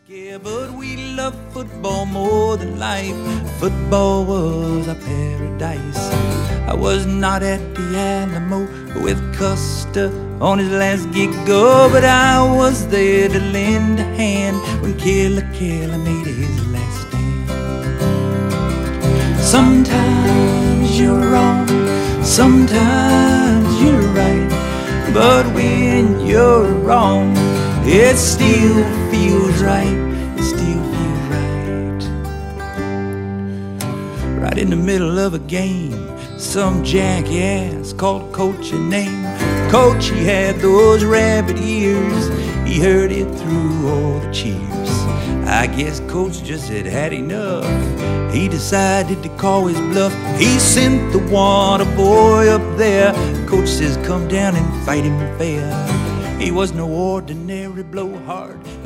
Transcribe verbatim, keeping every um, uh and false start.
Yeah, but we love football more than life. Football was our paradise. I was not at the Alamo with Custer on his last gig-go, but I was there to lend a hand when Killer Kelly made his last stand. Sometimes you're wrong, sometimes you're right, but when you're wrong, it still feels right, it still feels right. Right in the middle of a game, some jackass called Coach a name. Coach, he had those rabbit ears, he heard it through all the cheers. I guess Coach just had had enough, he decided to call his bluff. He sent the water boy up there. Coach says, come down and fight him fair. He was no ordinary blowhard.